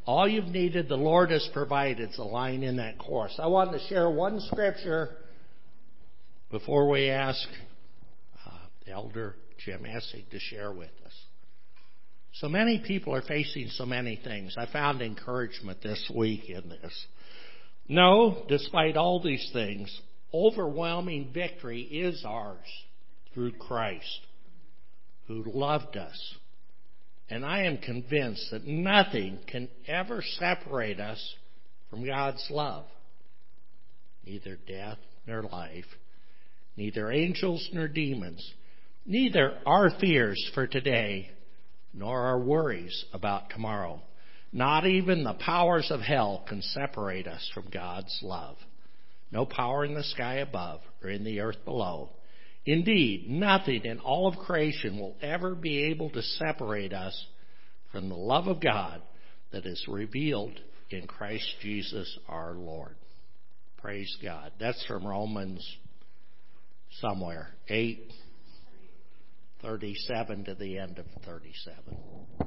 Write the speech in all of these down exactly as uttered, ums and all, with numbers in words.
All you've needed, the Lord has provided. It's a line in that chorus. I wanted to share one scripture before we ask uh, Elder Jim Essig to share with us. So many people are facing so many things. I found encouragement this week in this. No, despite all these things, overwhelming victory is ours through Christ, who loved us. And I am convinced that nothing can ever separate us from God's love. Neither death nor life, neither angels nor demons, neither our fears for today nor our worries about tomorrow. Not even the powers of hell can separate us from God's love. No power in the sky above or in the earth below. Indeed, nothing in all of creation will ever be able to separate us from the love of God that is revealed in Christ Jesus our Lord. Praise God. That's from Romans somewhere, eight thirty-seven to the end of thirty-seven.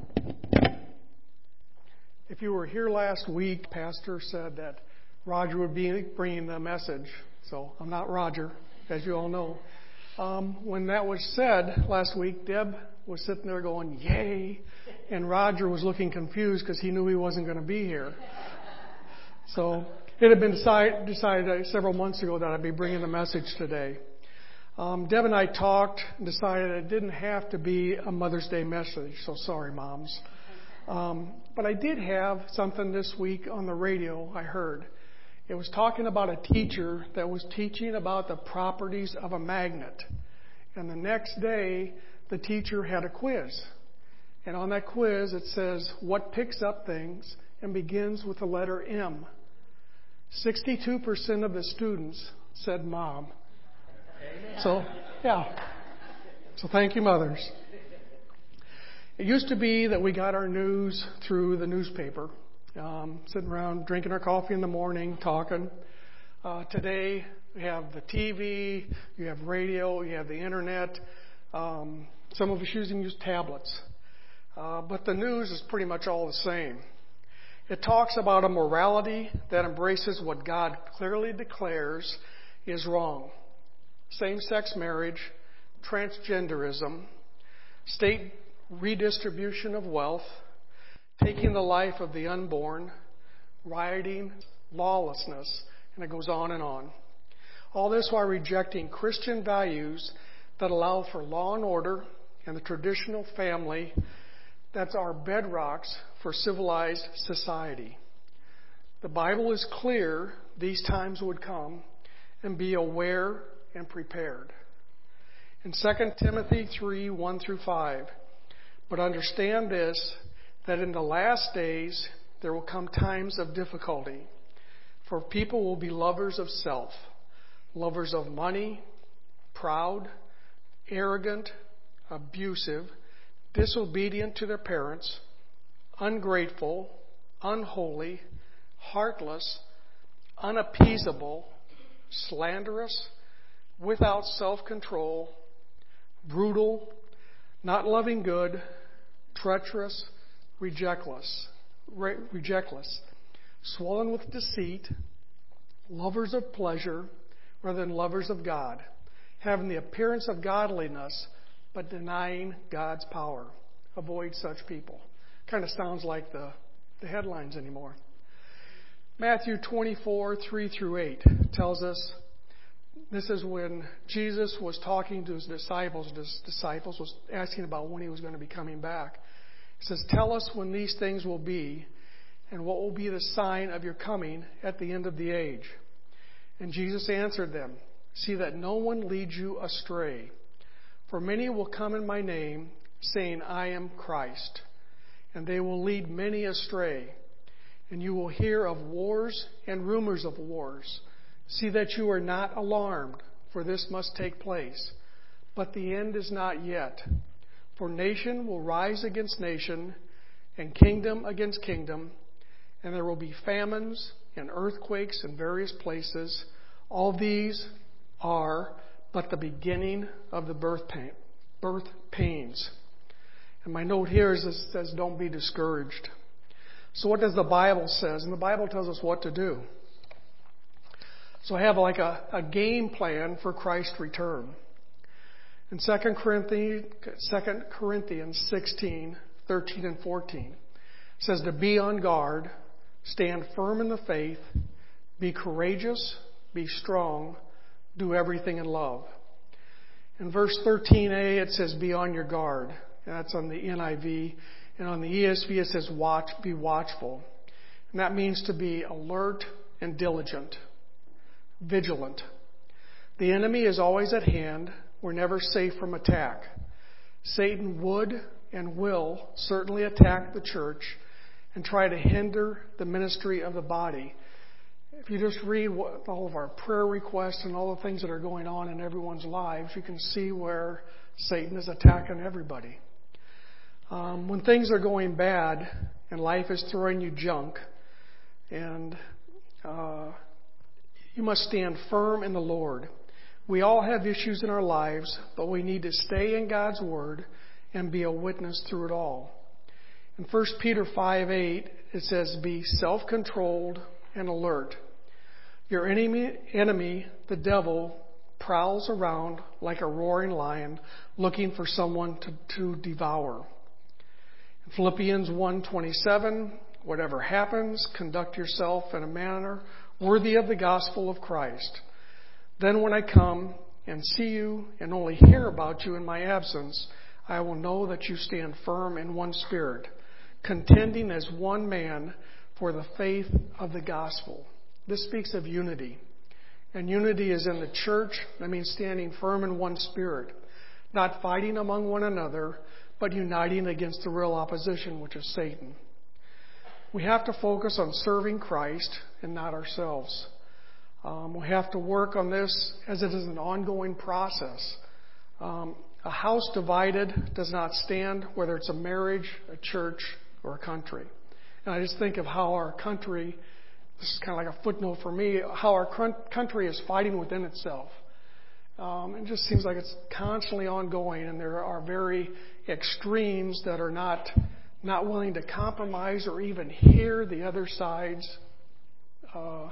If you were here last week, Pastor said that Roger would be bringing the message. So I'm not Roger, as you all know. Um, when that was said last week, Deb was sitting there going, yay. And Roger was looking confused because he knew he wasn't going to be here. So it had been decide, decided several months ago that I'd be bringing the message today. Um, Deb and I talked and decided it didn't have to be a Mother's Day message. So sorry, moms. Um, but I did have something this week on the radio I heard. It was talking about a teacher that was teaching about the properties of a magnet. And the next day, the teacher had a quiz. And on that quiz, it says, what picks up things and begins with the letter M? sixty-two percent of the students said mom. Amen. So, yeah. So thank you, mothers. It used to be that we got our news through the newspaper. Um, sitting around drinking our coffee in the morning, talking. Uh, today, we have the T V, you have radio, you have the internet. Um, some of us using use tablets. Uh, but the news is pretty much all the same. It talks about a morality that embraces what God clearly declares is wrong. Same-sex marriage, transgenderism, state redistribution of wealth, taking the life of the unborn, rioting, lawlessness, and it goes on and on. All this while rejecting Christian values that allow for law and order and the traditional family that's our bedrocks for civilized society. The Bible is clear these times would come, and be aware and prepared. In Second Timothy three, one through five, but understand this, that in the last days there will come times of difficulty, for people will be lovers of self, lovers of money, proud, arrogant, abusive, disobedient to their parents, ungrateful, unholy, heartless, unappeasable, slanderous, without self-control, brutal, not loving good, treacherous, rejectless, re- rejectless, swollen with deceit, lovers of pleasure rather than lovers of God, having the appearance of godliness but denying God's power. Avoid such people. Kind of sounds like the, the headlines anymore. Matthew twenty-four, three through eight tells us, this is when Jesus was talking to his disciples. His disciples was asking about when he was going to be coming back. He says, tell us when these things will be and what will be the sign of your coming at the end of the age. And Jesus answered them, see that no one leads you astray. For many will come in my name, saying, I am Christ. And they will lead many astray. And you will hear of wars and rumors of wars. See that you are not alarmed, for this must take place. But the end is not yet. For nation will rise against nation, and kingdom against kingdom, and there will be famines and earthquakes in various places. All these are but the beginning of the birth pain, birth pains. And my note here is it says, don't be discouraged. So what does the Bible says? And the Bible tells us what to do. So I have like a, a game plan for Christ's return. In Second Corinthians, Second Corinthians sixteen, thirteen and fourteen, it says to be on guard, stand firm in the faith, be courageous, be strong, do everything in love. In verse thirteen a, it says be on your guard. And that's on the N I V. And on the E S V, it says watch, be watchful. And that means to be alert and diligent, vigilant. The enemy is always at hand. We're never safe from attack. Satan would and will certainly attack the church and try to hinder the ministry of the body. If you just read what, all of our prayer requests and all the things that are going on in everyone's lives, you can see where Satan is attacking everybody. Um, when things are going bad and life is throwing you junk, and uh, you must stand firm in the Lord. We all have issues in our lives, but we need to stay in God's Word and be a witness through it all. In First Peter five eight, it says, be self-controlled and alert. Your enemy, enemy, the devil, prowls around like a roaring lion looking for someone to, to devour. In Philippians one twenty-seven, whatever happens, conduct yourself in a manner worthy of the gospel of Christ. Then when I come and see you and only hear about you in my absence, I will know that you stand firm in one spirit, contending as one man for the faith of the gospel. This speaks of unity. And unity is in the church. That means standing firm in one spirit, not fighting among one another, but uniting against the real opposition, which is Satan. We have to focus on serving Christ and not ourselves. Um, we have to work on this as it is an ongoing process. Um, a house divided does not stand, whether it's a marriage, a church, or a country. And I just think of how our country, this is kind of like a footnote for me, how our country is fighting within itself. Um, it just seems like it's constantly ongoing, and there are very extremes that are not not willing to compromise or even hear the other side's uh,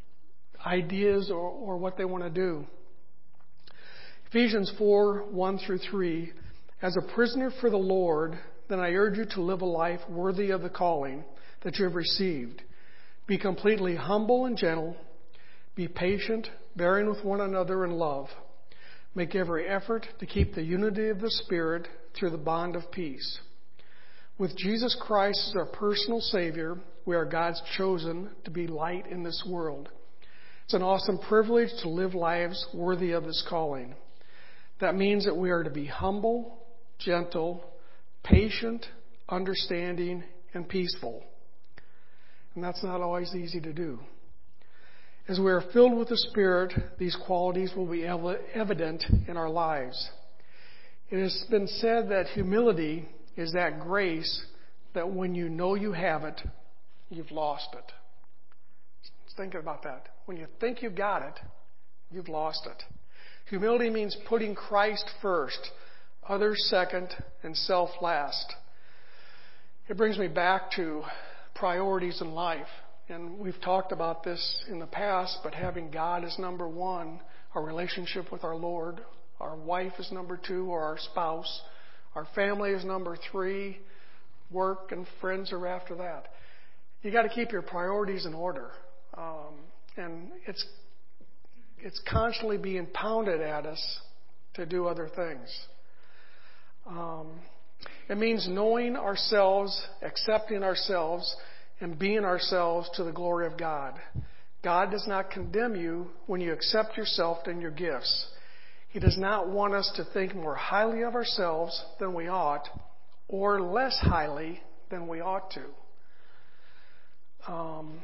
ideas or, or what they want to do. Ephesians four, one through three, as a prisoner for the Lord, then I urge you to live a life worthy of the calling that you have received. Be completely humble and gentle. Be patient, bearing with one another in love. Make every effort to keep the unity of the Spirit through the bond of peace. With Jesus Christ as our personal Savior, we are God's chosen to be light in this world. It's an awesome privilege to live lives worthy of this calling. That means that we are to be humble, gentle, patient, understanding, and peaceful. And that's not always easy to do. As we are filled with the Spirit, these qualities will be evident in our lives. It has been said that humility is that grace that when you know you have it, you've lost it. Just think about that. When you think you've got it, you've lost it. Humility means putting Christ first, others second, and self last. It brings me back to priorities in life. And we've talked about this in the past, but having God as number one, our relationship with our Lord, our wife is number two, or our spouse, our family is number three, work and friends are after that. You got to keep your priorities in order. Um, and it's it's constantly being pounded at us to do other things. Um, it means knowing ourselves, accepting ourselves, and being ourselves to the glory of God. God does not condemn you when you accept yourself and your gifts. He does not want us to think more highly of ourselves than we ought, or less highly than we ought to. Um,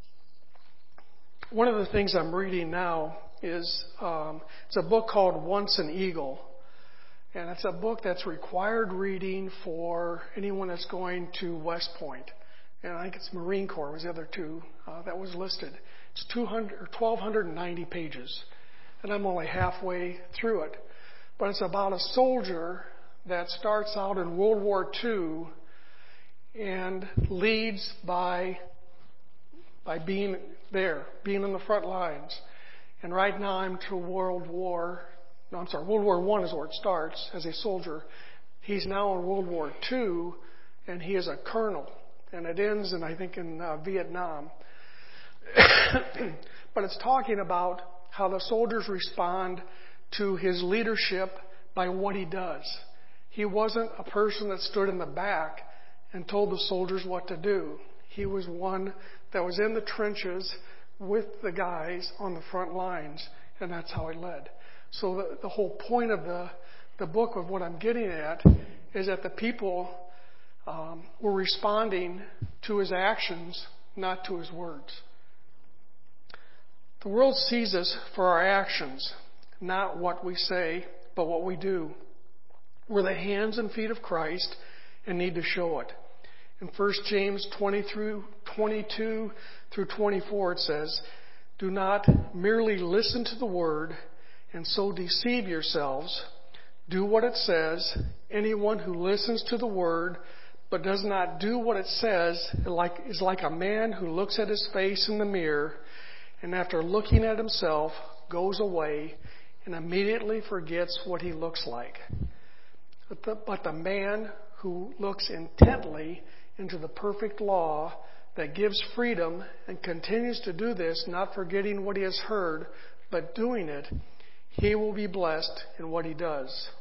one of the things I'm reading now is um, it's a book called Once an Eagle. And it's a book that's required reading for anyone that's going to West Point. And I think it's Marine Corps was the other two uh, that was listed. It's two hundred or twelve ninety pages. And I'm only halfway through it. But it's about a soldier that starts out in World War Two, and leads by by being there, being in the front lines. And right now I'm to World War, no, I'm sorry, World War One is where it starts as a soldier. He's now in World War Two, and he is a colonel. And it ends, in, I think, in uh, Vietnam. But it's talking about how the soldiers respond to his leadership by what he does. He wasn't a person that stood in the back and told the soldiers what to do. He was one that was in the trenches with the guys on the front lines, and that's how he led. So the, the whole point of the, the book of what I'm getting at is that the people um, were responding to his actions, not to his words. The world sees us for our actions, not what we say, but what we do. We're the hands and feet of Christ and need to show it. In First James twenty through twenty-two through twenty-four, it says, "Do not merely listen to the word and so deceive yourselves. Do what it says. Anyone who listens to the word but does not do what it says is like a man who looks at his face in the mirror and after looking at himself goes away and immediately forgets what he looks like. But the, but the man who looks intently into the perfect law that gives freedom and continues to do this, not forgetting what he has heard, but doing it, he will be blessed in what he does."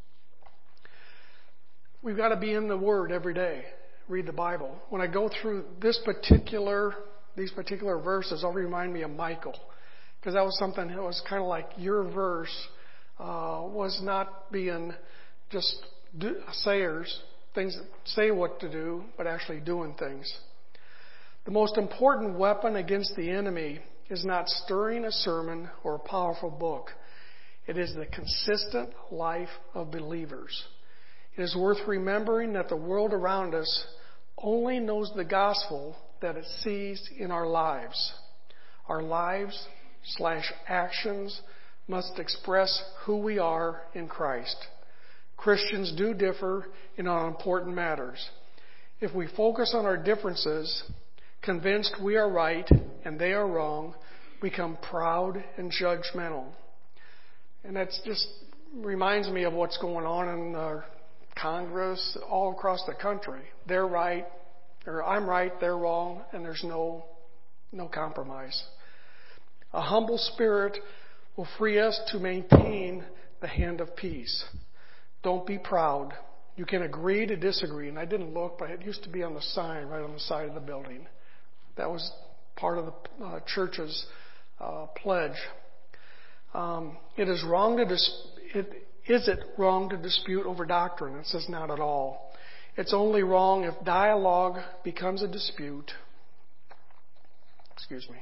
We've got to be in the Word every day. Read the Bible. When I go through this particular, these particular verses, they'll remind me of Michael. Because that was something that was kind of like your verse uh, was not being just do, sayers, things that say what to do, but actually doing things. The most important weapon against the enemy is not stirring a sermon or a powerful book. It is the consistent life of believers. It is worth remembering that the world around us only knows the gospel that it sees in our lives. Our lives slash actions must express who we are in Christ. Christians do differ in unimportant matters. If we focus on our differences, convinced we are right and they are wrong, we become proud and judgmental. And that just reminds me of what's going on in our Congress all across the country. They're right, or I'm right, they're wrong, and there's no no compromise. A humble spirit will free us to maintain the hand of peace. Don't be proud. You can agree to disagree. And I didn't look, but it used to be on the sign right on the side of the building. That was part of the uh, church's uh, pledge. Um, it is wrong to dis- it, is it wrong to dispute over doctrine? It says not at all. It's only wrong if dialogue becomes a dispute. Excuse me.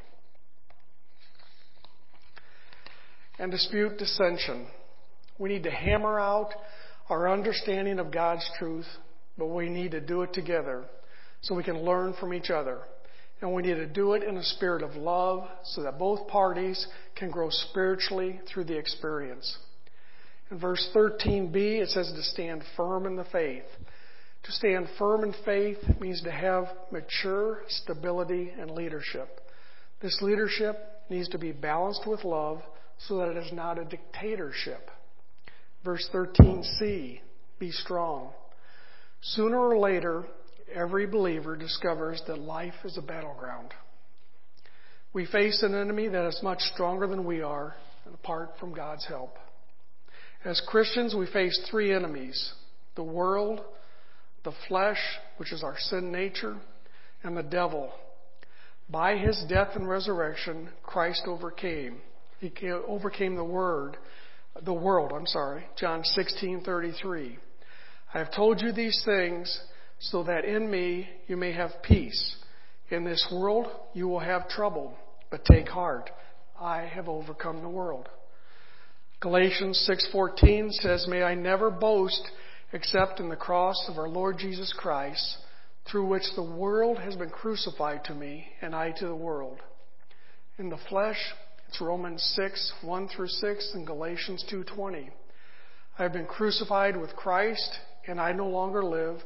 And dispute dissension. We need to hammer out our understanding of God's truth, but we need to do it together so we can learn from each other. And we need to do it in a spirit of love so that both parties can grow spiritually through the experience. In verse thirteen b, it says to stand firm in the faith. To stand firm in faith means to have mature stability and leadership. This leadership needs to be balanced with love so that it is not a dictatorship. Verse thirteen c, be strong. Sooner or later, every believer discovers that life is a battleground. We face an enemy that is much stronger than we are, and apart from God's help. As Christians, we face three enemies: the world, the flesh, which is our sin nature, and the devil. By his death and resurrection, Christ overcame. He overcame the word, the world, I'm sorry, John sixteen thirty-three. I have told you these things so that in me you may have peace. In this world you will have trouble, but take heart. I have overcome the world. Galatians six fourteen says, may I never boast except in the cross of our Lord Jesus Christ, through which the world has been crucified to me and I to the world. In the flesh, it's Romans six one through six and Galatians two twenty. I have been crucified with Christ, and I no longer live,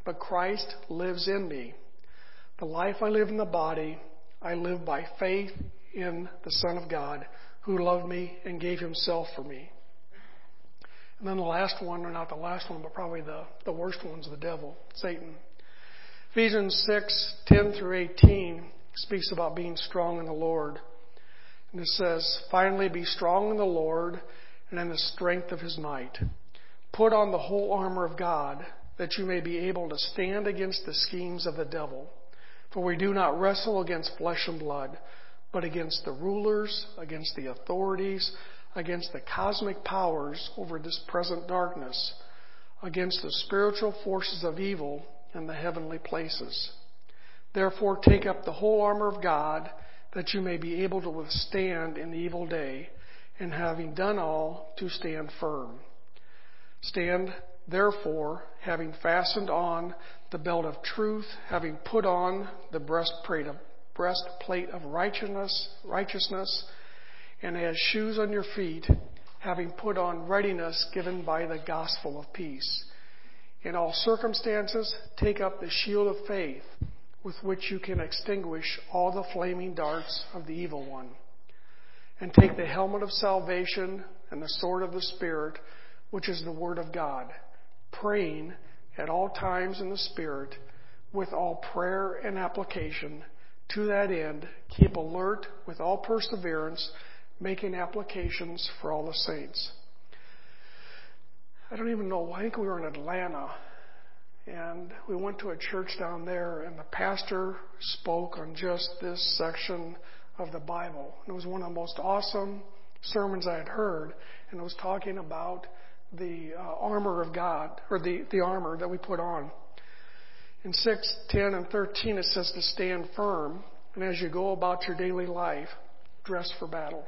but Christ lives in me. The life I live in the body, I live by faith in the Son of God, who loved me and gave himself for me. And then the last one, or not the last one, but probably the, the worst one, is the devil, Satan. Ephesians six, ten through eighteen speaks about being strong in the Lord. And it says, "Finally be strong in the Lord and in the strength of his might. Put on the whole armor of God, that you may be able to stand against the schemes of the devil. For we do not wrestle against flesh and blood, but against the rulers, against the authorities, against the cosmic powers over this present darkness, against the spiritual forces of evil in the heavenly places. Therefore take up the whole armor of God, that you may be able to withstand in the evil day, and having done all, to stand firm. Stand, therefore, having fastened on the belt of truth, having put on the breastplate of, breastplate of righteousness, righteousness, and as shoes on your feet, having put on readiness given by the gospel of peace. In all circumstances, take up the shield of faith, with which you can extinguish all the flaming darts of the evil one. And take the helmet of salvation and the sword of the Spirit, which is the word of God, praying at all times in the Spirit, with all prayer and application. To that end, keep alert with all perseverance, making applications for all the saints." I don't even know, I think we were in Atlanta, and we went to a church down there, and the pastor spoke on just this section of the Bible. And it was one of the most awesome sermons I had heard, and it was talking about the uh, armor of God, or the, the armor that we put on. In six, ten, and thirteen, it says to stand firm, and as you go about your daily life, dress for battle.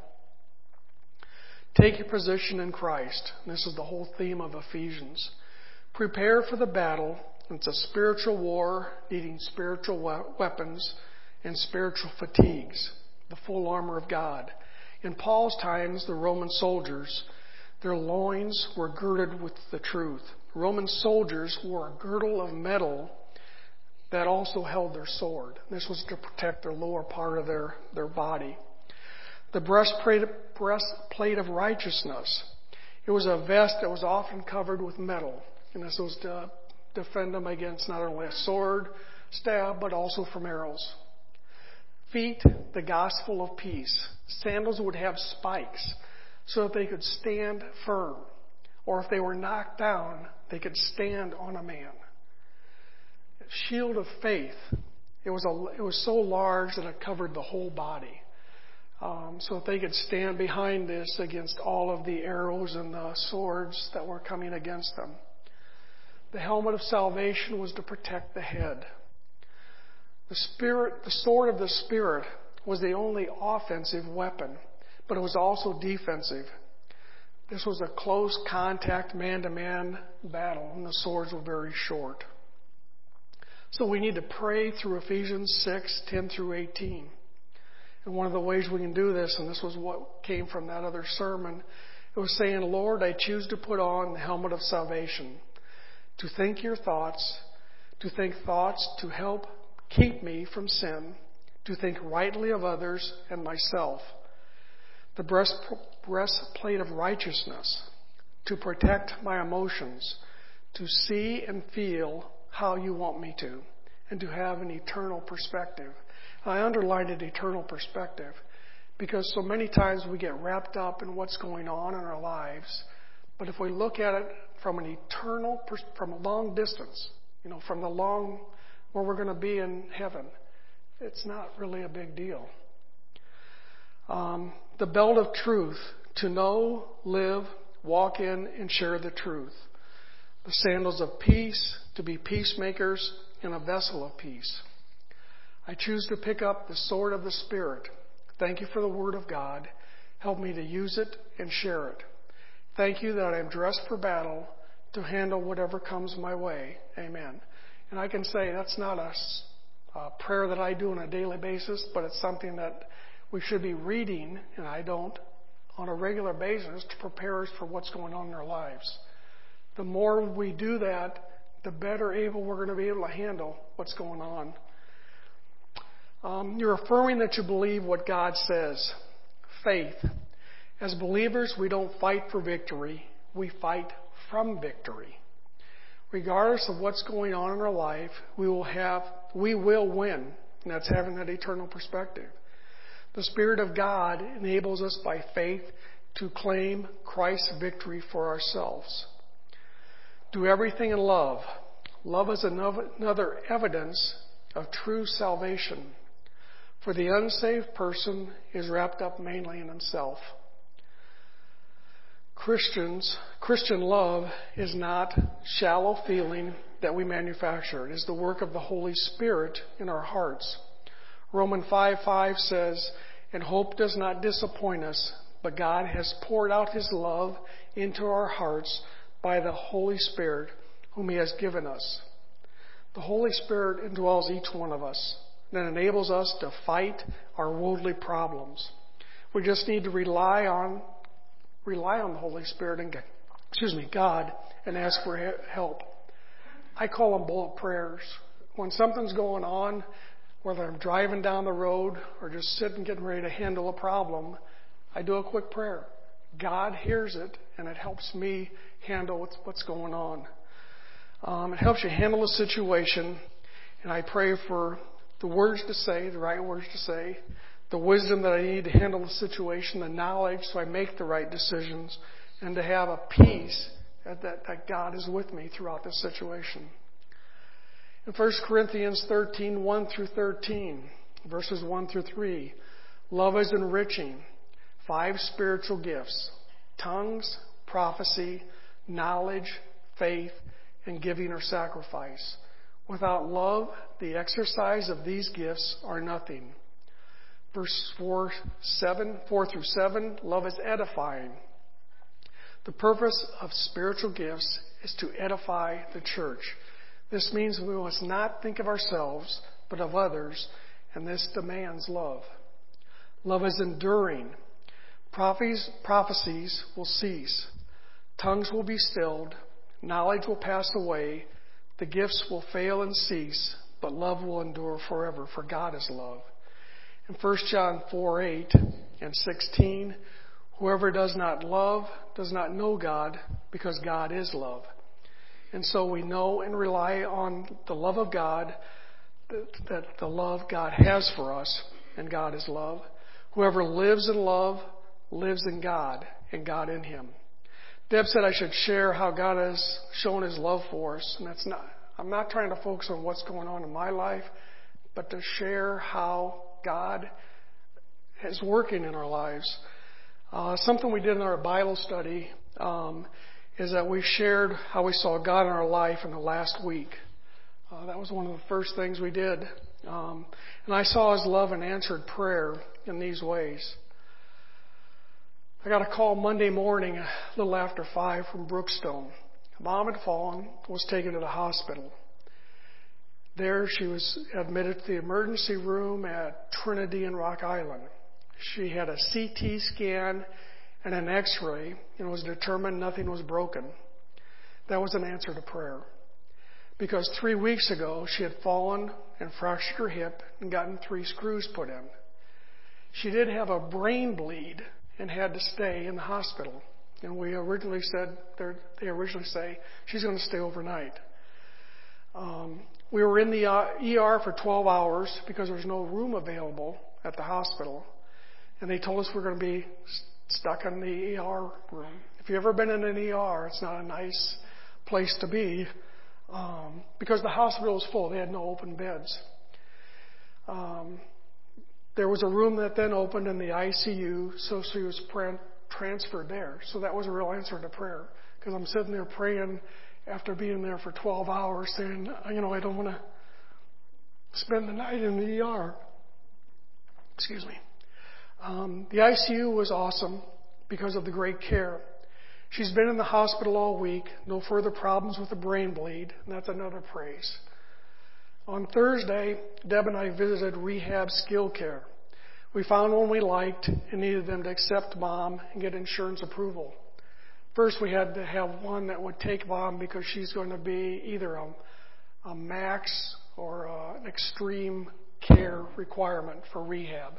Take your position in Christ. And this is the whole theme of Ephesians. Prepare for the battle. It's a spiritual war needing spiritual we- weapons and spiritual fatigues, the full armor of God. In Paul's times, the Roman soldiers, their loins were girded with the truth. Roman soldiers wore a girdle of metal that also held their sword. This was to protect their lower part of their, their body. The breastplate, breastplate of righteousness. It was a vest that was often covered with metal. And this was to defend them against not only a sword, stab, but also from arrows. Feet, the gospel of peace. Sandals would have spikes so that they could stand firm. Or if they were knocked down, they could stand on a man. Shield of faith. It was, a, it was so large that it covered the whole body. Um, so that they could stand behind this against all of the arrows and the swords that were coming against them. The helmet of salvation was to protect the head. The spirit, the sword of the Spirit was the only offensive weapon, but it was also defensive. This was a close contact, man-to-man battle, and the swords were very short. So we need to pray through Ephesians six, ten through eighteen. And one of the ways we can do this, and this was what came from that other sermon, it was saying, "Lord, I choose to put on the helmet of salvation, to think your thoughts, to think thoughts to help keep me from sin, to think rightly of others and myself. The breast, breastplate of righteousness, to protect my emotions, to see and feel how you want me to, and to have an eternal perspective." I underlined an eternal perspective because so many times we get wrapped up in what's going on in our lives. But if we look at it from an eternal, from a long distance, you know, from the long, where we're going to be in heaven, it's not really a big deal. Um, the belt of truth, to know, live, walk in, and share the truth. The sandals of peace, to be peacemakers in a vessel of peace. I choose to pick up the sword of the Spirit. Thank you for the Word of God. Help me to use it and share it. Thank you that I am dressed for battle to handle whatever comes my way. Amen. And I can say that's not a, a prayer that I do on a daily basis, but it's something that we should be reading, and I don't, on a regular basis to prepare us for what's going on in our lives. The more we do that, the better able we're going to be able to handle what's going on. Um, you're affirming that you believe what God says. Faith. As believers, we don't fight for victory. We fight from victory. Regardless of what's going on in our life, we will have, we will win. And that's having that eternal perspective. The Spirit of God enables us by faith to claim Christ's victory for ourselves. Do everything in love. Love is another evidence of true salvation. For the unsaved person is wrapped up mainly in himself. Christians, Christian love is not shallow feeling that we manufacture. It is the work of the Holy Spirit in our hearts. Romans five five says, "And hope does not disappoint us, but God has poured out His love into our hearts by the Holy Spirit, whom He has given us." The Holy Spirit indwells each one of us and enables us to fight our worldly problems. We just need to rely on rely on the Holy Spirit and excuse me, God, and ask for help. I call them bullet prayers. When something's going on, whether I'm driving down the road or just sitting getting ready to handle a problem, I do a quick prayer. God hears it, and it helps me handle what's, what's going on. Um, it helps you handle the situation, and I pray for the words to say, the right words to say, the wisdom that I need to handle the situation, the knowledge so I make the right decisions, and to have a peace that, that, that God is with me throughout this situation. In First Corinthians thirteen, one through thirteen, verses one through three, love is enriching. Five spiritual gifts: tongues, prophecy, knowledge, faith, and giving or sacrifice. Without love, the exercise of these gifts are nothing. Verse four, seven, four through seven, love is edifying. The purpose of spiritual gifts is to edify the church. This means we must not think of ourselves, but of others, and this demands love. Love is enduring. Prophecies will cease. Tongues will be stilled. Knowledge will pass away. The gifts will fail and cease, but love will endure forever, for God is love. In First John four, eight and sixteen, whoever does not love does not know God, because God is love. And so we know and rely on the love of God, that, that the love God has for us, and God is love. Whoever lives in love lives in God, and God in him. Deb said I should share how God has shown His love for us, and that's not, I'm not trying to focus on what's going on in my life, but to share how God is working in our lives. Uh, something we did in our Bible study um, is that we shared how we saw God in our life in the last week. Uh, that was one of the first things we did. Um, and I saw His love and answered prayer in these ways. I got a call Monday morning, a little after five, from Brookstone. Mom had fallen, was taken to the hospital. There she was admitted to the emergency room at Trinity in Rock Island. She had a C T scan and an X-ray, and it was determined nothing was broken. That was an answer to prayer. Because three weeks ago, she had fallen and fractured her hip and gotten three screws put in. She did have a brain bleed and had to stay in the hospital. And we originally said, they originally say, she's going to stay overnight. Um, we were in the E R for twelve hours because there was no room available at the hospital. And they told us we're going to be stuck in the E R room. If you've ever been in an E R, it's not a nice place to be um, because the hospital was full. They had no open beds. Um, there was a room that then opened in the I C U, so she was pr- transferred there. So that was a real answer to prayer, because I'm sitting there praying after being there for twelve hours saying, you know, I don't want to spend the night in the E R. Excuse me. Um, the I C U was awesome because of the great care. She's been in the hospital all week, no further problems with the brain bleed, and that's another praise. On Thursday, Deb and I visited Rehab Skill Care. We found one we liked and needed them to accept Mom and get insurance approval. first we had to have one that would take Mom because she's going to be either a, a max or a, an extreme care requirement for rehab.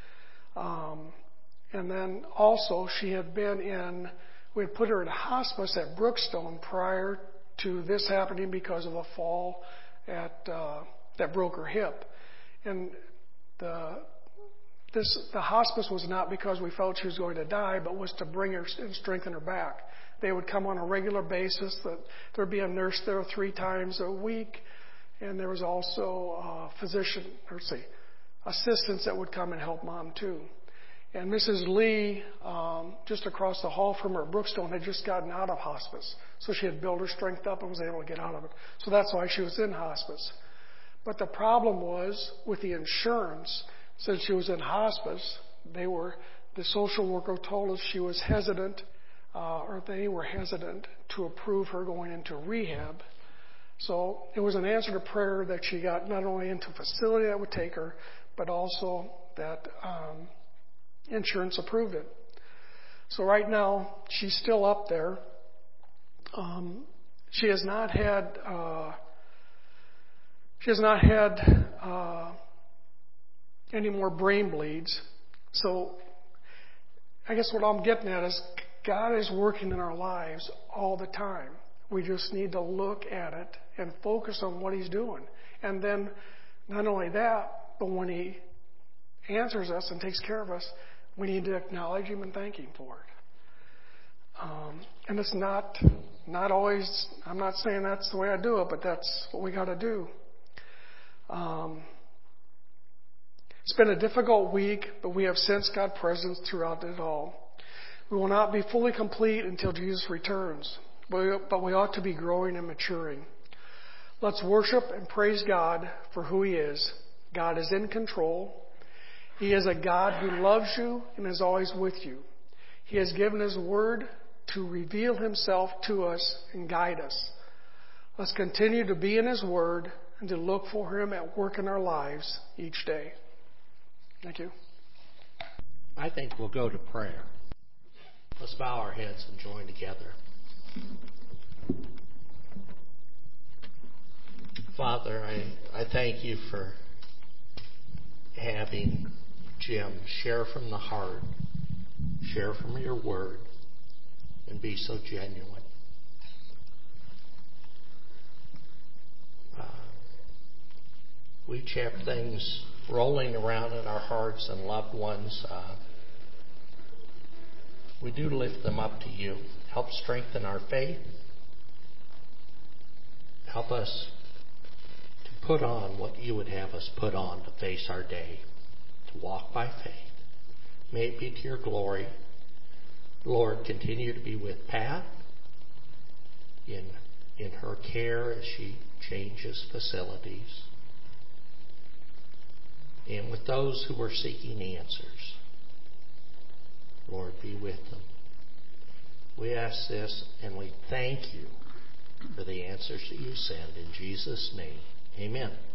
Um, and then also she had been in, we had put her in hospice at Brookstone prior to this happening because of a fall at uh, that broke her hip. And the this the hospice was not because we felt she was going to die, but was to bring her and strengthen her back. They would come on a regular basis. That there would be a nurse there three times a week, and there was also a physician, or say, assistants that would come and help Mom too. And Missus Lee, um, just across the hall from her, Brookstone, had just gotten out of hospice. So she had built her strength up and was able to get out of it. So that's why she was in hospice. But the problem was with the insurance, since she was in hospice, they were, the social worker told us she was hesitant, uh, or they were hesitant to approve her going into rehab. So it was an answer to prayer that she got not only into a facility that would take her, but also that um, insurance approved it. So right now, she's still up there. Um, she has not had uh, she has not had uh, any more brain bleeds. So I guess what I'm getting at is God is working in our lives all the time. We just need to look at it and focus on what He's doing. And then not only that, but when He answers us and takes care of us, we need to acknowledge Him and thank Him for it. Um, and it's not not always, I'm not saying that's the way I do it, but that's what we got to do. Um, it's been a difficult week, but we have sensed God's presence throughout it all. We will not be fully complete until Jesus returns, but we, but we ought to be growing and maturing. Let's worship and praise God for who He is. God is in control. He is a God who loves you and is always with you. He has given His word to reveal Himself to us and guide us. Let's continue to be in His word and to look for Him at work in our lives each day. Thank you. I think we'll go to prayer. Let's bow our heads and join together. Father, I, I thank You for having Jim share from the heart, share from Your word, and be so genuine. Uh, we each have things rolling around in our hearts and loved ones. Uh, we do lift them up to You. Help strengthen our faith. Help us to put on what You would have us put on to face our day, to walk by faith. May it be to Your glory. Lord, continue to be with Pat in, in her care as she changes facilities, and with those who are seeking answers. Lord, be with them. We ask this and we thank You for the answers that You send. In Jesus' name, amen.